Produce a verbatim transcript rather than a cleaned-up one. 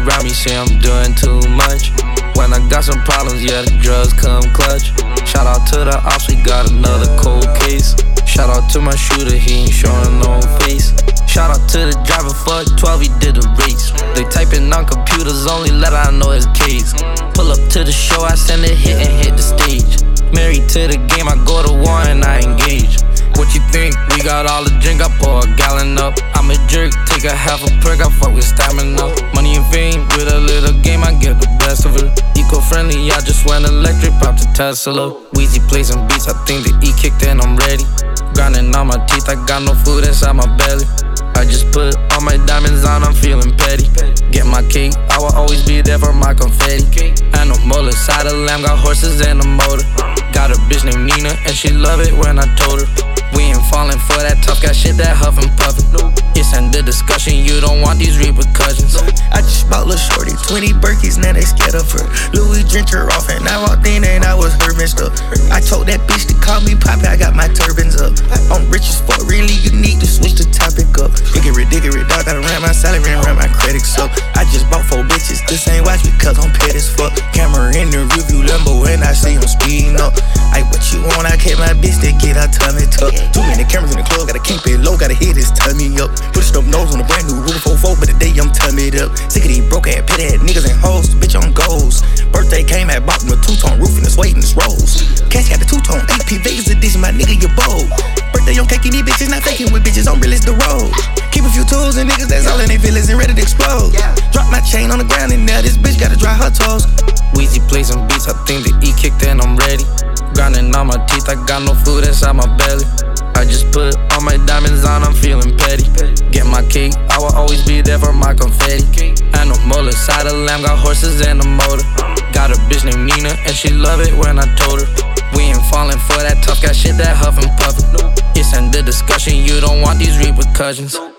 around me say I'm doing too much. When I got some problems, yeah, the drugs come clutch. Shout out to the ops, we got another cold case. Shout out to my shooter, he ain't showing no face. Shout out to the driver, fuck twelve, he did the race. They typing on computers, only let I know his case. Pull up to the show, I send a hit and hit the stage. Married to the game, I go to war and I engage. What you think? We got all the drink, I pour a gallon up. I'm a jerk, take a half a perk, I fuck with stamina. Money and fame, with a little game, I get the best of it. Eco-friendly, I just went electric, pop the Tesla. Weezy play some beats, I think the E kicked in, I'm ready. Grinding on my teeth, I got no food inside my belly. I just put all my diamonds on, I'm feeling petty. Get my cake, I will always be there for my confetti. Animal side of lamb, got horses and a motor. Got a bitch named Nina, and she love it when I told her. We ain't falling for that tough guy shit, that huff and puffin'. It's in the discussion, you don't want these repercussions. I just bought Lil' Shorty twenty Birkies, now they scared of her. Louis drink her off, and I walked in and I was her messed up. I told that bitch to call me Poppy, I got my turbans up. I'm rich as fuck, really you need to switch the topic up. Diggery, diggery, dog, gotta run my salary and run my credits up. I just bought four bitches, this ain't watch because I'm pet as fuck. Camera in the review Lambo and I see him speeding up. Ay, what you want, I kept my bitch to get her tummy tucked. Too many cameras in the club, gotta keep it low, gotta hit his tummy up. Put a snub nose on a brand new Ruger four four, but today I'm tummy up. Sick of these broke ass, pit ass niggas and hoes, bitch on goals. Birthday came at bottom with two-tone roof and it's waiting, it's rolls. Cash got the two-tone, A P Vegas edition, my nigga, you bold. Birthday on caking these bitches, not faking with bitches, I'm real as the road. Keep a few tools and niggas, that's all in they feelings and ready to explode. Drop my chain on the ground and now this bitch gotta dry her toes. Weezy play some beats, I think the E kicked in, I'm ready. Grinding on my teeth, I got no food inside my belly. I just put all my diamonds on, I'm feeling petty. Get my cake, I will always be there for my confetti. Animal side of lamb, got horses and a motor. Got a bitch named Nina, and she love it when I told her. We ain't falling for that tough guy shit, that huff and puffin'. It's in the discussion, you don't want these repercussions.